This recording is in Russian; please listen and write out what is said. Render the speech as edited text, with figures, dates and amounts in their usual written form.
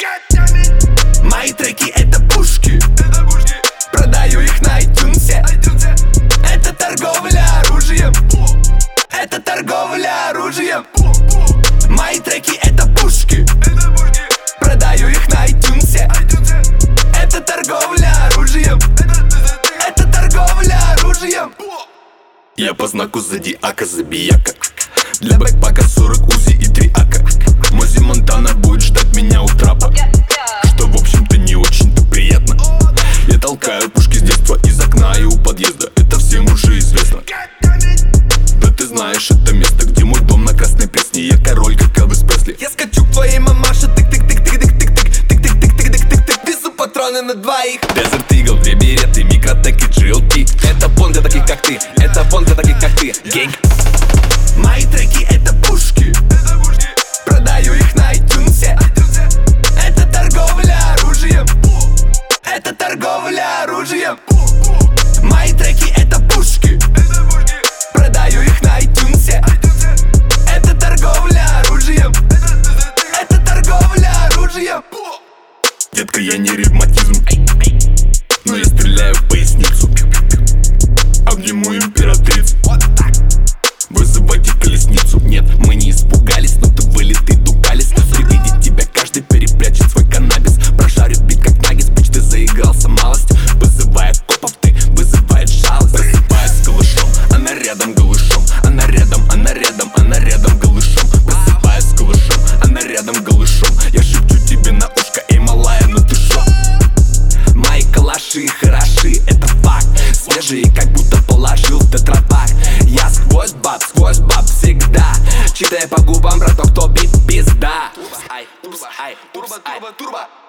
Мои треки это пушки, продаю их на iTunes. Это торговля оружием, это торговля оружием. Мои треки это пушки, продаю их на iTunes. Это торговля оружием, это торговля оружием. Я по знаку зодиака забияка. Для бэкпака 40 УЗИ и 3 АК. Мози Монтана будет ждать меня у трапа, что в общем-то не очень-то приятно. Я толкаю пушки с детства из окна и у подъезда. Это всем уже известно. Да ты знаешь это место, где мой дом на Красной Пресне. Я король, как Элвис Пресли. Я скачу к твоей мамаше, тык-тык-тык-тык-тык-тык-тык-тык-тык-тык. Везу патроны на двоих. Desert Eagle, 2 береты, микротек и GLT. Это фон для таких как ты, это фон для таких как ты. Гэнг. Мои треки это пушки, продаю их на iTunes. Это торговля оружием, это торговля оружием. Мои треки это пушки, продаю их на iTunes. Это торговля оружием, это торговля оружием. Детка, я не ревматизм, но я стреляю в поясницу. Обниму императрицу. Вызывайте колесницу. Нет, мы не испугались, но ты вылитый дукалис. При виде тебя каждый перепрячет свой каннабис. Прожарю бит как наггетс, бич, ты заигрался малость. Вызывая копов, ты вызывает жалость. Просыпаясь с голышом, она рядом голышом. Она рядом, она рядом, она рядом голышом. Просыпаясь с голышом, она рядом голышом. Я шепчу тебе на ушко, эй, малая, ну ты шо? Мои калаши хороши, это факт. Свежие, как будто положил в тетрапак. Я сквозь баб всегда. Читая по губам, браток, то бит пизда. Турбо, турбо, турбо, турбо.